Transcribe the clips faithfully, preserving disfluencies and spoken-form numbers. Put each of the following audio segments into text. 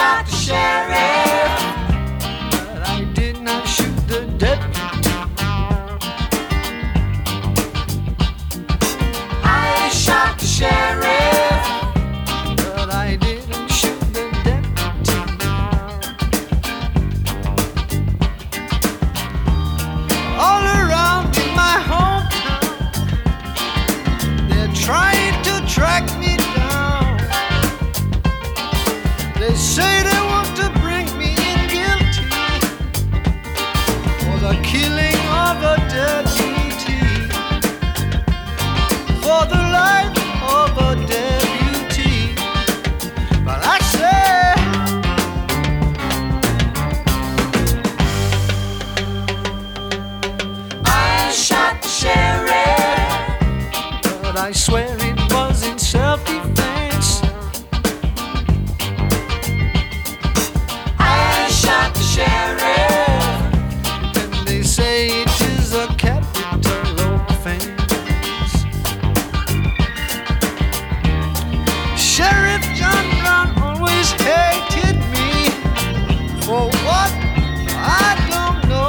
shot the sheriff, but I did not shoot the deputy. I shot the sheriff, but I didn't shoot the deputy. All around in my hometown, they're trying to track me down. They say they want to bring me in guilty for the killing of a deputy, for the life of a deputy. But I say, I shot the sheriff, but I swear it was in self-defense. I shot the sheriff, and they say it is a capital offense. Sheriff John Brown always hated me for what I don't know.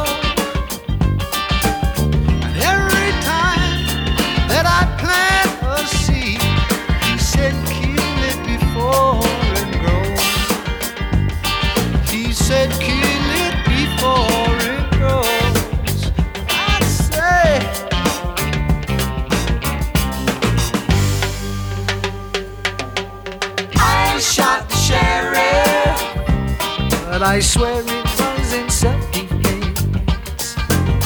And every time that I plant a seed, he said kill it before it grows. He said kill it before it grows. I say, I shot the sheriff, but I swear it was in self-defense.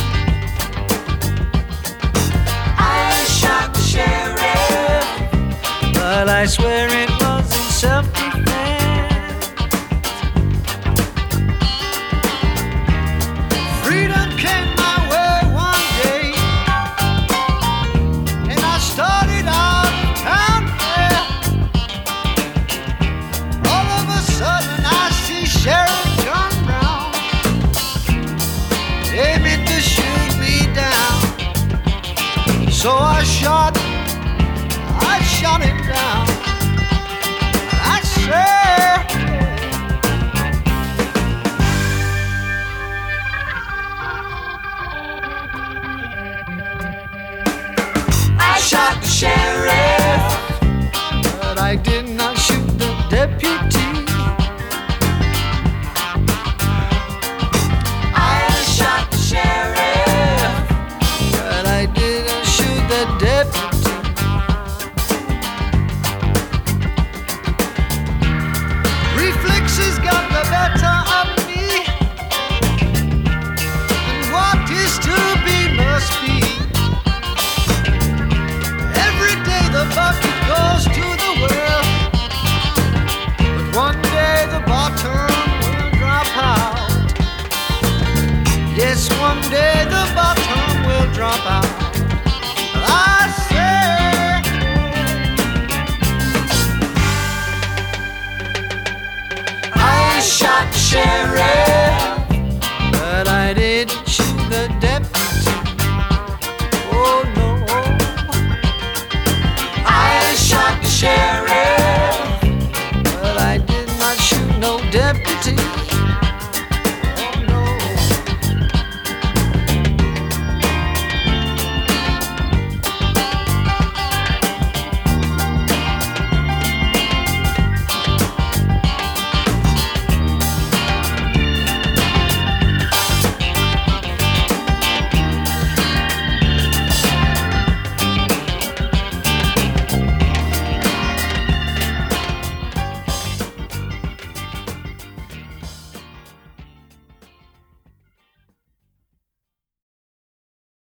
I shot the sheriff, but I swear it was in self-defense. Freedom came my way one day, and I started out of town there. All of a sudden I see Sheriff John Brown aiming to shoot me down. So I shot, I shot him down. I said, I shot the sheriff, but I did not shoot the deputy. I shot the sheriff, but I didn't shoot the deputy. Reflexes got the better of me, and what is to be must be. Every day the bucket goes to the well, but one day the bottom will drop out. Yes, one day the bottom will drop out. I say, I shot the sheriff,